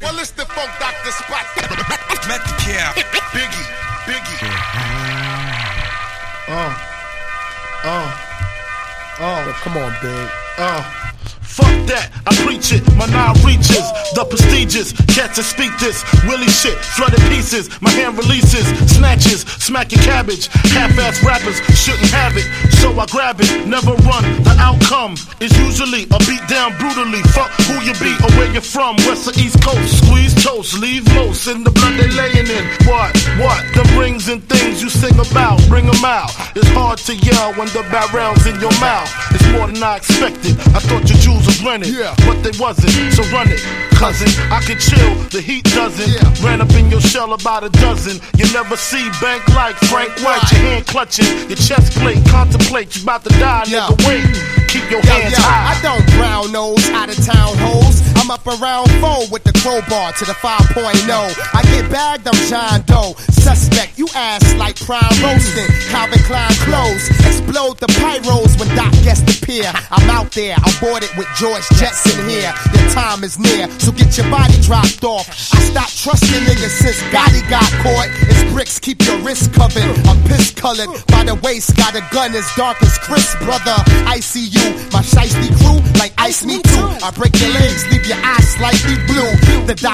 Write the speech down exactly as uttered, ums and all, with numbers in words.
Well, it's the Funk Doctor Spot. Met the cap. Biggie, Biggie. Uh, uh, uh. Yo, come on, Big. Uh. Fuck that, I preach it, my nine reaches, the prestigious, cats that speak this, Willie shit, flooded pieces, my hand releases, snatches, smack your cabbage, half-ass rappers shouldn't have it, so I grab it, never run, the outcome is usually a beat down brutally, fuck who you be or where you're from, west or east coast, squeeze toast, leave most in the blood they laying in, what, what, them rings and things you sing about, bring them out, it's hard to yell when the barrel's in your mouth, it's more than I expected, I thought your Jews was rented, yeah, but they wasn't, so run it, cousin, I can chill, the heat doesn't, yeah. Ran up in your shell about a dozen, you never see bank like Frank White, your hand clutching, your chest plate, contemplate, you about to die, yeah. Nigga, wait, keep your yo, hands yo, high. I don't brown nose, out of town hoes, I'm up around four with the crowbar to the five point oh, I get bagged, I'm John Doe, suspect, you ass like prime roasting, Calvin Klein clothes, explode the pyros when Doc gets the pier, I'm out there, I'm boarded with George Jetson here, your time is near, so get your body dropped off. I stopped trusting niggas since Gotti got caught. It's bricks, keep your wrist covered. I'm piss colored by the waist, got a gun as dark as Chris, brother. I see you, my shiesty crew, like ice me too. I break your legs, leave your eyes slightly blue. The